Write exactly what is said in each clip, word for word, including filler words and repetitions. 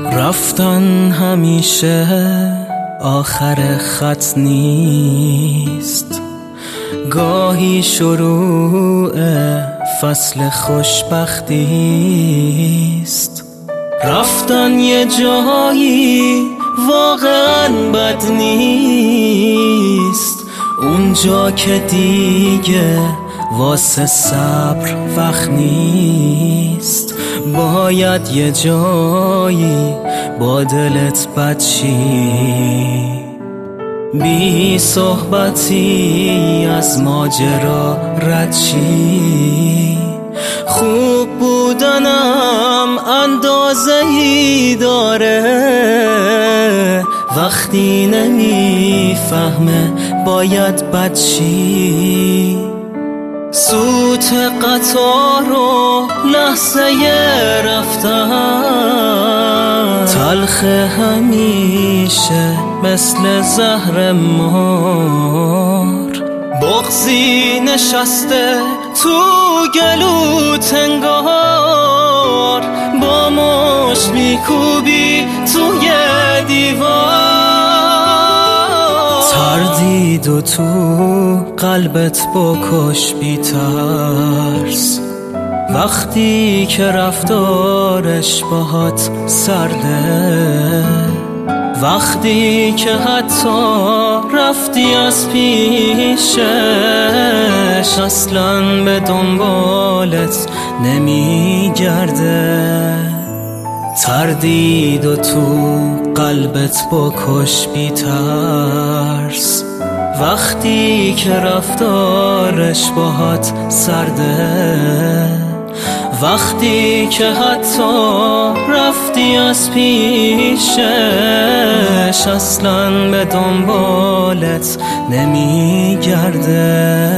رفتن همیشه آخر خط نیست، گاهی شروع فصل خوشبختی است. رفتن یه جایی واقعا بد نیست، اونجا که دیگه واسه صبر وقت نیست. باید یه جایی با دلت بد شی، بی صحبتی از ماجرا رد شی. خوب بودنم اندازه‌ای داره، وقتی نمیفهمه باید بد شی. سوت قطار و لحظه رفتن تلخ همیشه مثل زهر مار. بغضی نشسته تو گلوت انگار، با مشت میکوبی توی دیوار. تردید و تو قلبت بکش بی ترس، وقتی که رفتارش باهات سرده. وقتی که حتی رفتی از پیشش، اصلاً به دنبالت نمیگرده. تردید و تو قلبت بکش بی ترس، وقتی که رفتارش باهات سرده. وقتی که حتی رفتی از پیشش، اصلاً به دنبالت نمیگرده.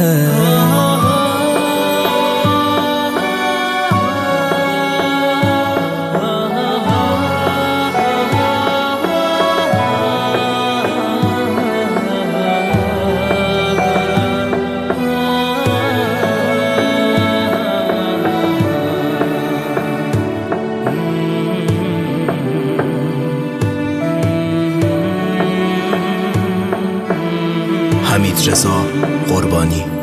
حمیدرضا قربانی.